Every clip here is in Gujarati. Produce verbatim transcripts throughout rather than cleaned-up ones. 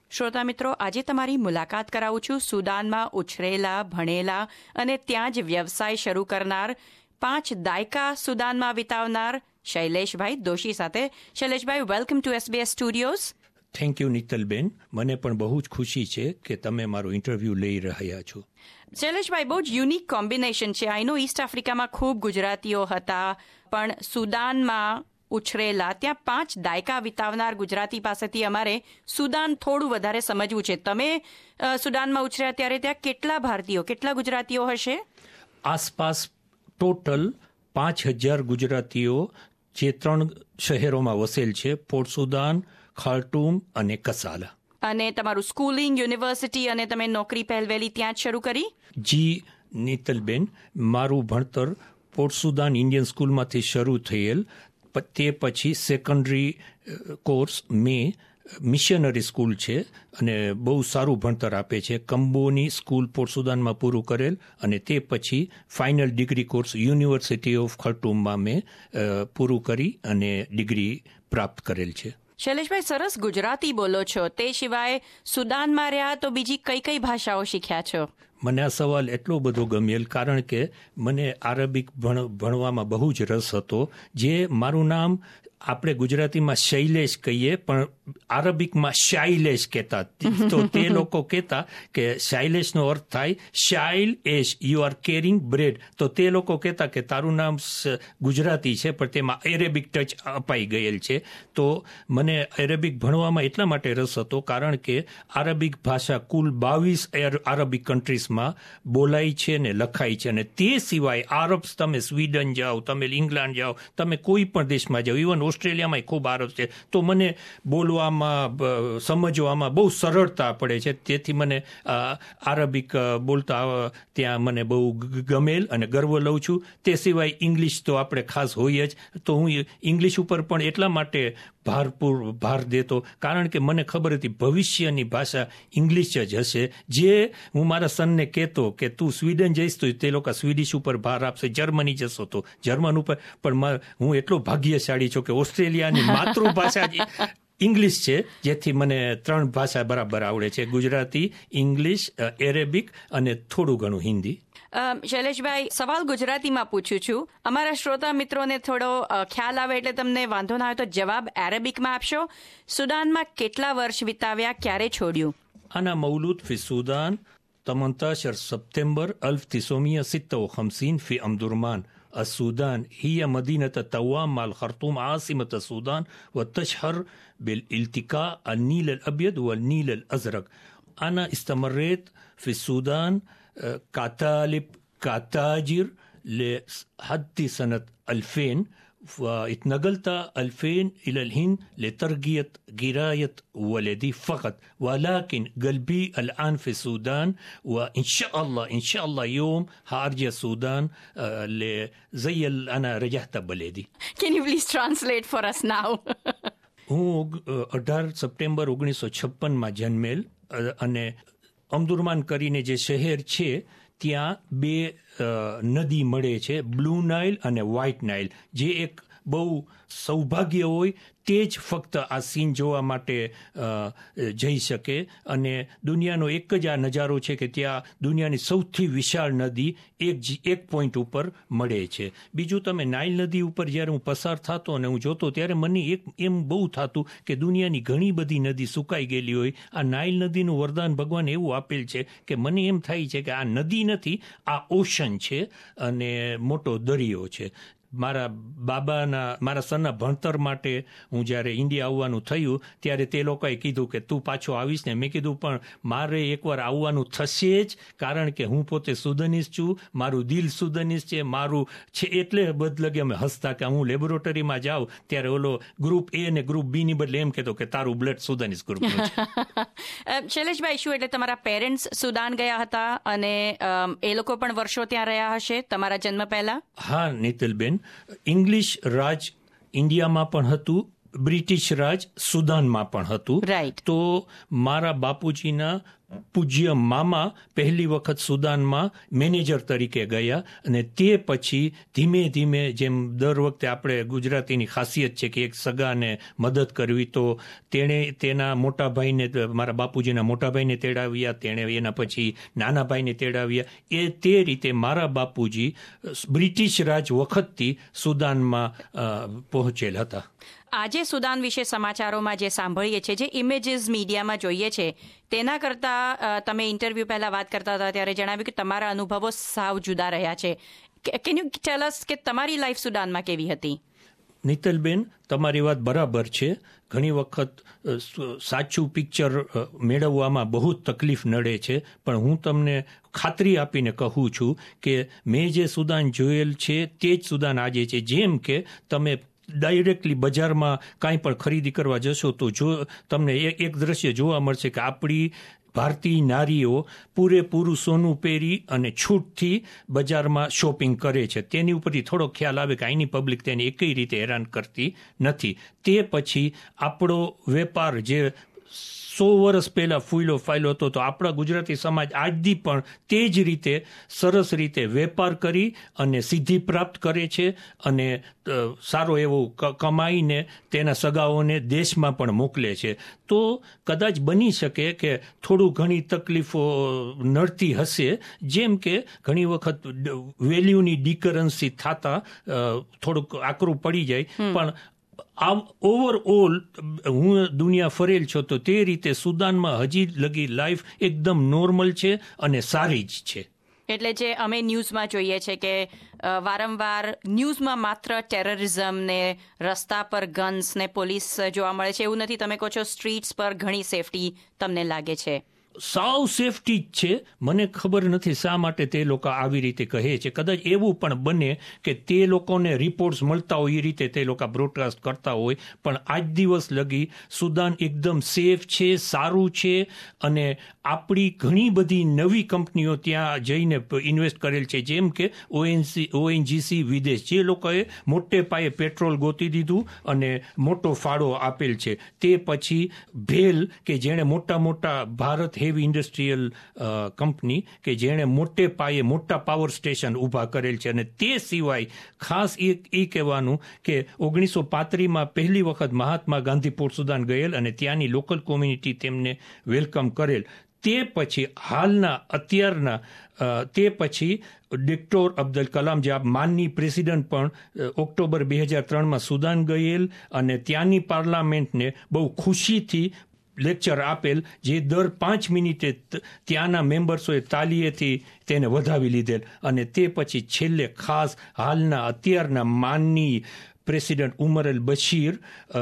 શ્રોતા મિત્રો, આજે તમારી મુલાકાત કરાવું છું સુદાનમાં ઉછરેલા, ભણેલા અને ત્યાં જ વ્યવસાય શરૂ કરનાર, પાંચ દાયકા સુદાનમાં વિતાવનાર શૈલેષભાઈ દોશી સાથે. Shaileshbhai, welcome to SBS studios. Thank you Nitalben. મને પણ બહુ જ ખુશી છે કે તમે મારો ઇન્ટરવ્યૂ લઈ રહ્યા છો. શૈલેષભાઈ, બહુ જ યુનિક કોમ્બિનેશન છે. આઈ નો ઈસ્ટ આફ્રિકામાં ખૂબ ગુજરાતીઓ હતા, પણ સુદાનમાં ઉછરેલા, ત્યાં પાંચ દાયકા વિતાવનાર ગુજરાતી પાસેથી અમારે સુદાન થોડું વધારે સમજવું છે. તમે સુદાનમાં ઉછર્યા ત્યારે ત્યાં કેટલા ભારતીયો, કેટલા ગુજરાતીઓ હશે? આસપાસ ટોટલ પાંચ હજાર ગુજરાતીઓ જે ત્રણ શહેરોમાં વસેલ છે, પોર્ટ સુદાન, ખાર્ટૂમ અને કસાલા. અને તમારું સ્કૂલિંગ, યુનિવર્સિટી અને તમે નોકરી પહેલવેલી ત્યાં જ શરૂ કરી? જી નીતલબેન, મારું ભણતર પોર્ટ સુદાન ઇન્ડિયન સ્કૂલમાંથી શરૂ થયેલ. તે પછી સેકન્ડરી કોર્સ મેં મિશનરી સ્કૂલ છે અને બહુ સારું ભણતર આપે છે, કંબોની સ્કૂલ પોર્ટ સુદાનમાં પૂરું કરેલ, અને તે પછી final degree course university of ખર્ટુમમાં મેં પૂરું કરી અને ડિગ્રી પ્રાપ્ત કરેલ છે. શૈલેષભાઈ, સરસ ગુજરાતી બોલો છો. તે સિવાય સુદાનમાં રહ્યા તો બીજી કઈ કઈ ભાષાઓ શીખ્યા છો? મને આ સવાલ એટલો બધો ગમેલ, કારણ કે મને આરબિક ભણ ભણવામાં બહુ જ રસ હતો. જે મારું નામ આપણે ગુજરાતીમાં શૈલેષ કહીએ, પણ આરબિકમાં શાઇલેષ કહેતા. તો તે લોકો કહેતા કે શાઇલેષનો અર્થ થાય Shail Esh, you are caring bread. તો તે લોકો કહેતા કે તારું નામ ગુજરાતી છે પણ તેમાં એરેબિક ટચ અપાઈ ગયેલ છે. તો મને એરેબિક ભણવામાં એટલા માટે રસ હતો કારણ કે આરબિક ભાષા કુલ બાવીસ આરબિક કન્ટ્રીઝમાં બોલાય છે ને લખાય છે. અને તે સિવાય આરબ્સ, તમે સ્વીડન જાઓ, તમે ઇંગ્લેન્ડ જાઓ, તમે કોઈ પણ દેશમાં જાઓ, ઇવન ઓસ્ટ્રેલિયામાં ખૂબ આરબ છે. તો મને બોલવામાં, સમજવામાં બહુ સરળતા પડે છે. તેથી મને આરબિક બોલતા ત્યાં મને બહુ ગમેલ અને ગર્વ લઉં છું. તે સિવાય ઇંગ્લિશ તો આપણે ખાસ હોય જ. તો હું ઇંગ્લિશ ઉપર પણ એટલા માટે ભારપૂર ભાર દેતો કારણ કે મને ખબર હતી ભવિષ્યની ભાષા ઇંગ્લિશ જ હશે. જે હું મારા સનને કહેતો કે તું સ્વીડન જઈશ તો તે લોકો સ્વીડિશ ઉપર ભાર આપશે, જર્મની જશો તો જર્મન ઉપર. પણ હું એટલો ભાગ્યશાળી છું કે ઓસ્ટ્રેલિયાની માતૃભાષા જ ઇંગ્લિશ છે, જેથી મને ત્રણ ભાષા બરાબર આવડે છે: ગુજરાતી, ઇંગ્લિશ, એરેબિક અને થોડું ઘણું હિન્દી. શૈલેષભાઈ, સવાલ ગુજરાતીમાં પૂછું છું. અમારા શ્રોતા મિત્રોને થોડો ખ્યાલ આવે એટલે તમને વાંધો ના આવે તો જવાબ એરેબિકમાં આપશો. સુદાનમાં કેટલા વર્ષ વિતાવ્યા, ક્યારે છોડ્યું? أنا مولود في السودان ثمانية عشر سبتمبر ألف وتسعمائة وستة وخمسين في أم درمان. السودان هي مدينة التوام مع الخرطوم عاصمة السودان، وتشهر بالالتقاء النيل الأبيض والنيل الأزرق. أنا استمريت في السودان كطالب كتاجر لحد سنة ألفين، واتنقلت ألفين إلى الهند لترقية قراية ولدي فقط، ولكن قلبي الآن في السودان، وإن شاء الله إن شاء الله يوم هارجع السودان زي أنا رجعت بلدي. Can you please translate for us now? હું અઢાર સપ્ટેમ્બર ઓગણીસો છપ્પનમાં જન્મેલ અને અમદુરમાન કરીને જે શહેર છે ત્યાં બે નદી મળે છે, બ્લુ નાઇલ અને વ્હાઇટ નાઇલ. જે એક બહુ સૌભાગ્ય હોય તે જ ફક્ત આ સીન જોવા માટે જઈ શકે. અને દુનિયાનો એક જ આ નજારો છે કે ત્યાં દુનિયાની સૌથી વિશાળ નદી એક એક પોઈન્ટ ઉપર મળે છે. બીજું, તમે નાઇલ નદી ઉપર જ્યારે હું પસાર થતો અને હું જોતો ત્યારે મને એક એમ બહુ થતું કે દુનિયાની ઘણી બધી નદી સુકાઈ ગયેલી હોય, આ નાઇલ નદીનું વરદાન ભગવાન એવું આપેલ છે કે મને એમ થાય છે કે આ નદી નથી, આ ઓશન છે અને મોટો દરિયો છે. મારા બાબાના, મારા સનના ભણતર માટે હું જ્યારે ઇન્ડિયા આવવાનું થયું ત્યારે તે લોકોએ કીધું કે તું પાછો આવીશ ને. મેં કીધું પણ મારે એકવાર આવવાનું થશે જ, કારણ કે હું પોતે સુદાનીસ છું, મારું દિલ સુદાનીસ છે, મારું છે. એટલે બદલગે અમે હસતા કે હું લેબોરેટરીમાં જાઉં ત્યારે ઓલો ગ્રુપ એ અને ગ્રુપ બી ની બદલે એમ કહેતો કે તારું બ્લડ સુદાનીસ ગ્રુપનું છે. શૈલેષભાઈ, શું એટલે તમારા પેરેન્ટ્સ સુદાન ગયા હતા અને એ લોકો પણ વર્ષો ત્યાં રહ્યા હશે તમારા જન્મ પહેલા? હા નીતલબેન, ઇંગ્લિશ રાજ ઇન્ડિયામાં પણ હતું, બ્રિટિશ રાજ સુદાનમાં પણ હતું. રાઈટ. તો મારા બાપુજીના પૂજ્ય મામા પહેલી વખત સુદાનમાં મેનેજર તરીકે ગયા અને તે પછી ધીમે ધીમે જેમ દર વખતે આપણે ગુજરાતીની ખાસિયત છે કે એક સગાને મદદ કરવી, તો તેણે તેના મોટા ભાઈને, મારા બાપુજીના મોટા ભાઈને તેડાવ્યા, તેણે એના પછી નાના ભાઈને તેડાવ્યા. એ તે રીતે મારા બાપુજી બ્રિટિશ રાજ વખતથી સુદાનમાં પહોંચેલ હતા. આજે સુદાન વિશે સમાચારોમાં જે સાંભળીએ છીએ, જે ઇમેજીસ મીડિયામાં જોઈએ છે, તેના કરતાં તમે ઇન્ટરવ્યૂ પહેલાં વાત કરતા હતા ત્યારે જણાવ્યું કે તમારા અનુભવો સાવ જુદા રહ્યા છે. કેન યુ ટેલ અસ કે તમારી લાઈફ સુદાનમાં કેવી હતી? નીતલબેન, તમારી વાત બરાબર છે. ઘણી વખત સાચું પિક્ચર મેળવવામાં બહુ જ તકલીફ નડે છે, પણ હું તમને ખાતરી આપીને કહું છું કે મેં જે સુદાન જોયેલ છે તે જ સુદાન આજે છે. જેમ કે તમે ડાયરેક્ટલી બજારમાં કાંઈ પણ ખરીદી કરવા જશો તો જો તમને એક એક દ્રશ્ય જોવા મળશે કે આપણી ભારતીય નારીઓ પૂરેપૂરું સોનું પહેરી અને છૂટથી બજારમાં શોપિંગ કરે છે. તેની ઉપરથી થોડો ખ્યાલ આવે કે અહીંની પબ્લિક તેને એકઈ રીતે હેરાન કરતી નથી. તે પછી આપણો વેપાર જે સો વર્ષ પહેલા ફૂલો ફાયલો હતો, તો આપણા ગુજરાતી સમાજ આજથી પણ તે જ રીતે સરસ રીતે વેપાર કરી અને સિદ્ધિ પ્રાપ્ત કરે છે અને સારો એવો કમાઈને તેના સગાઓને દેશમાં પણ મોકલે છે. તો કદાચ બની શકે કે થોડું ઘણી તકલીફો નડતી હશે, જેમ કે ઘણી વખત વેલ્યુની ડિકરન્સી થતા થોડુંક આકરું પડી જાય, પણ આ ઓવરઓલ હું દુનિયા ફરેલ છો તો તે રીતે સુદાનમાં હજી લગી લાઈફ એકદમ નોર્મલ છે અને સારી જ છે. એટલે જે અમે ન્યૂઝમાં જોઈએ છે કે વારંવાર ન્યૂઝમાં માત્ર ટેરરિઝમ ને રસ્તા પર ગન્સ ને પોલીસ જોવા મળે છે, એવું નથી. તમે કહો છો સ્ટ્રીટ્સ પર ઘણી સેફટી તમને લાગે છે? સાવ સેફટી જ છે. મને ખબર નથી શા માટે તે લોકો આવી રીતે કહે છે. કદાચ એવું પણ બને કે તે લોકોને રિપોર્ટ્સ મળતા હોય એ રીતે તે લોકો બ્રોડકાસ્ટ કરતા હોય, પણ આજ દિવસ લગી સુદાન એકદમ સેફ છે, સારું છે. અને આપણી ઘણી બધી નવી કંપનીઓ ત્યાં જઈને ઇન્વેસ્ટ કરેલ છે, જેમ કે ઓએનસી ઓએનજીસી વિદેશ, જે લોકોએ મોટે પાયે પેટ્રોલ ગોતી દીધું અને મોટો ફાળો આપેલ છે. તે પછી ભેલ કે જેણે મોટા મોટા ભારત હેવી ઇન્ડસ્ટ્રીયલ કંપની કે જેણે મોટે પાયે મોટા પાવર સ્ટેશન ઊભા કરેલ છે. અને તે સિવાય ખાસ એ એ કહેવાનું કે ઓગણીસો પાંત્રીસમાં પહેલી વખત મહાત્મા ગાંધી પોર્ટ સુદાન ગયેલ અને ત્યાંની લોકલ કોમ્યુનિટી તેમને વેલકમ કરેલ. તે પછી હાલના અત્યારના તે પછી ડોક્ટર અબ્દુલ કલામ જે માનની પ્રેસિડન્ટ પણ ઓક્ટોબર બે હજાર ત્રણમાં સુદાન ગયેલ અને ત્યાંની પાર્લામેન્ટને બહુ ખુશીથી લેક્ચર આપેલ, જે દર પાંચ મિનિટે ત્યાંના મેમ્બર્સોએ તાલીએથી તેને વધાવી લીધેલ. અને તે પછી છેલ્લે ખાસ હાલના અત્યારના માનની president Omar al Bashir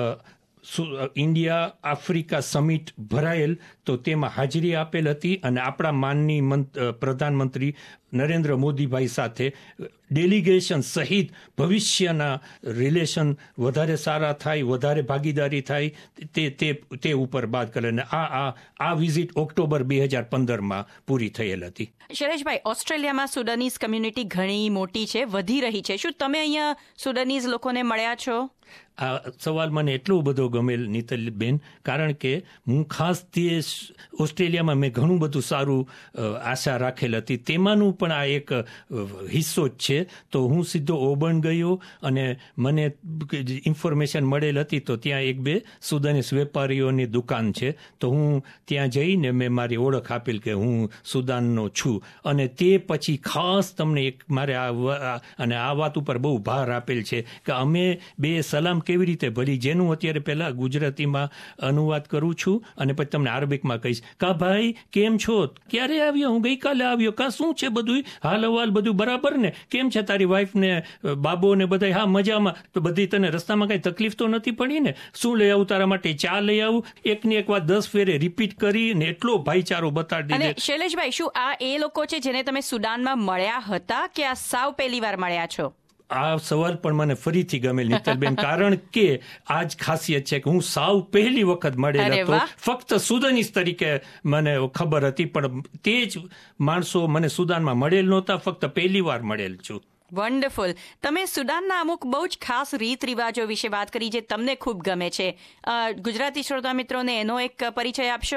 India Africa summit ભરાયેલ, તો તેમાં હાજરી આપેલ હતી અને આપણા માનની પ્રધાનમંત્રી નરેન્દ્ર મોદીભાઈ સાથે ડેલિગેશન સહિત ભવિષ્યના રિલેશન વધારે સારા થાય, વધારે ભાગીદારી થાય, તે તે તે ઉપર વાત કરે. અને આ આ આ વિઝિટ ઓક્ટોબર બે હજાર પંદરમાં પૂરી થયેલ હતી. શૈલેષભાઈ, ઓસ્ટ્રેલિયામાં સુદાનીઝ કમ્યુનિટી ઘણી મોટી છે, વધી રહી છે. શું તમે અહીંયા સુદાનીઝ લોકોને મળ્યા છો? આ સવાલ મને એટલો બધો ગમેલ નીતલબેન, કારણ કે હું ખાસ તે ઓસ્ટ્રેલિયામાં મેં ઘણું બધું સારું આશા રાખેલ હતી, તેમાંનું પણ આ એક હિસ્સો જ છે. તો હું સીધો ઓબર્ન ગયો અને મને ઇન્ફોર્મેશન મળેલ હતી, તો ત્યાં એક બે સુદાનીઝ વેપારીઓની દુકાન છે, તો હું ત્યાં જઈને મેં મારી ઓળખ આપેલ કે હું સુદાનનો છું. અને તે પછી ખાસ તમને એક મારે આ અને આ વાત ઉપર બહુ ભાર આપેલ છે કે અમે બે સલામ કેવી રીતે ભરી, જેનું અત્યારે પહેલા ગુજરાતીમાં અનુવાદ કરું છું અને પછી તમને અરબિકમાં કહીશ. કા ભાઈ કેમ છો, ક્યારે આવ્યો, હું ગઈકાલે આવ્યો, કા શું છે બધું, હાલ અહેવાલ બધું બરાબર ને, કેમ છે તારી વાઈફ ને બાબો ને બધા, હા મજામાં. તો બધી તને રસ્તામાં કઈ તકલીફ તો નથી પડી ને, શું લઈ આવું તારા માટે, ચા લઈ આવું, એકની એક વાત દસ ફેરે રિપીટ કરી ને એટલો ભાઈચારો બતાડી દીધો. અને શૈલેષભાઈ, શું આ એ લોકો છે જેને તમે સુદાનમાં મળ્યા હતા કે આ સાવ પહેલી વાર મળ્યા છો? આ સવાલ પણ મને ફરીથી ગમેલ નીતલબેન, કારણ કે આ જ ખાસિયત છે કે હું સાવ પહેલી વખત મળેલ હતો. ફક્ત સુદાનીઝ તરીકે મને ખબર હતી, પણ તે જ માણસો મને સુદાનમાં મળેલ નહોતા, ફક્ત પહેલી વાર મળેલ છું. વન્ડરફુલ. તમે સુદાનના અમુક બહુ જ ખાસ રીત રિવાજો વિશે વાત કરી જે તમને ખૂબ ગમે છે. ગુજરાતી શ્રોતા મિત્રોને એનો એક પરિચય આપશો?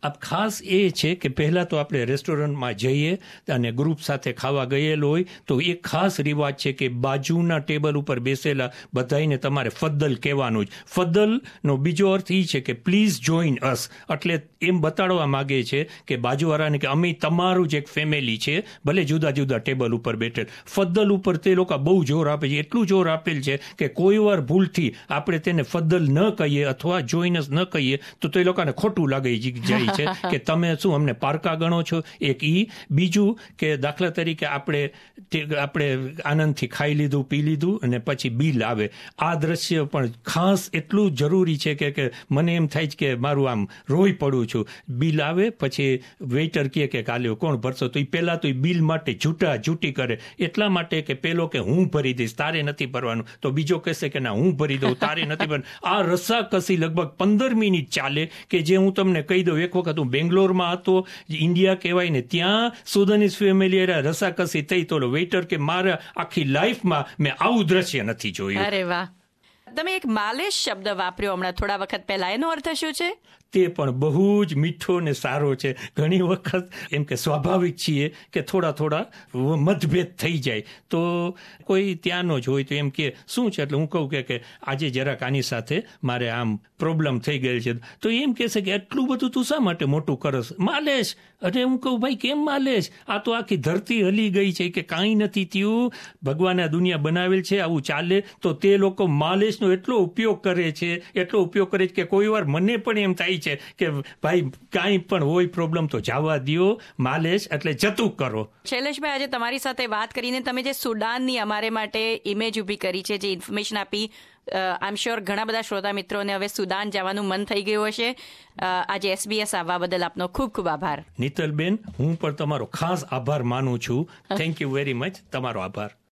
આ ખાસ એ છે કે પહેલા તો આપણે રેસ્ટોરન્ટમાં જઈએ અને ગ્રુપ સાથે ખાવા ગયેલો હોય તો એક ખાસ રિવાજ છે કે બાજુના ટેબલ ઉપર બેસેલા બધાને તમારે ફદ્દલ કહેવાનું જ. ફદ્દલનો બીજો અર્થ એ છે કે પ્લીઝ જોઈન અસ, એટલે એમ બતાડવા માંગે છે કે બાજુવાળાને કે અમે તમારું જ એક ફેમિલી છે, ભલે જુદા જુદા ટેબલ ઉપર બેઠેલ. ફદ્દલ ઉપર તે લોકો બહુ જોર આપે છે, એટલું જોર આપેલ છે કે કોઈ વાર ભૂલથી આપણે તેને ફદ્દલ ન કહીએ અથવા જોઈનસ ન કહીએ તો તે લોકોને ખોટું લાગી જાય છે કે તમે શું અમને પારકા ગણો છો. એક ઈ. બીજું કે દાખલા તરીકે આપણે આપણે આનંદથી ખાઈ લીધું પી લીધું અને પછી બિલ આવે. આ દ્રશ્ય પણ ખાસ એટલું જરૂરી છે કે કે મને એમ થાય છે કે મારું આમ રોઈ પડું છું. બિલ આવે પછી વેઇટર કહે કે કાલ્યો કોણ ભરશો, તો એ પહેલા તો એ બિલ માટે જૂટા જૂટી કરે, એટલા માટે કે પેલો કે હું ભરી દઈશ તારે નથી ભરવાનું, તો બીજો કહેશે કે ના હું ભરી દઉં તારે નથી ભરવાનું. આ રસાકસી લગભગ પંદર મિનિટ ચાલે કે જે હું તમને કહી દઉં. એક વખત હું બેંગ્લોરમાં હતો, ઇન્ડિયા કહેવાય ને, ત્યાં સુદાનીઝ ફેમિલી રસાકસી થઈ તો વેઇટર કે મારા આખી લાઈફમાં મેં આવું દ્રશ્ય નથી જોયું. અરે વાહ. તમે એક માલેશ શબ્દ વાપર્યો હમણાં થોડા વખત પહેલા, એનો અર્થ શું છે? તે પણ બહુ જ મીઠો ને સારો છે. ઘણી વખત એમ કે સ્વાભાવિક છીએ કે થોડા થોડા મતભેદ થઈ જાય તો કોઈ ત્યાંનો જ હોય તો એમ કે શું છે, એટલે હું કહું કે કે આજે જરાક આની સાથે મારે આમ પ્રોબ્લેમ થઈ ગયેલ છે, તો એમ કહેશે કે એટલું બધું તું શા માટે મોટું કરસ માલેશ. અરે હું કહું ભાઈ કેમ માલેશ, આ તો આખી ધરતી હલી ગઈ છે કે કાંઈ નથી થયું, ભગવાને આ દુનિયા બનાવેલ છે આવું ચાલે, તો તે લોકો માલેશનો એટલો ઉપયોગ કરે છે એટલો ઉપયોગ કરે છે કે કોઈ વાર મને પણ એમ થાય છે કે ભાઈ કાંઈ પણ હોય પ્રોબ્લેમ તો જવા દ્યો, માલેશ એટલે જતું કરો. શૈલેષભાઈ, આજે તમારી સાથે વાત કરીને તમે જે સુદાનની અમારે માટે ઇમેજ ઊભી કરી છે, જે ઇન્ફોર્મેશન આપી, આઈ એમ શ્યોર ઘણા બધા શ્રોતા મિત્રોને હવે સુદાન જવાનું મન થઈ ગયું હશે. આજે એસબીએસ આવવા બદલ આપનો ખૂબ ખૂબ આભાર. નીતલબેન, હું પણ તમારો ખાસ આભાર માનું છું. Thank you very much. તમારો આભાર.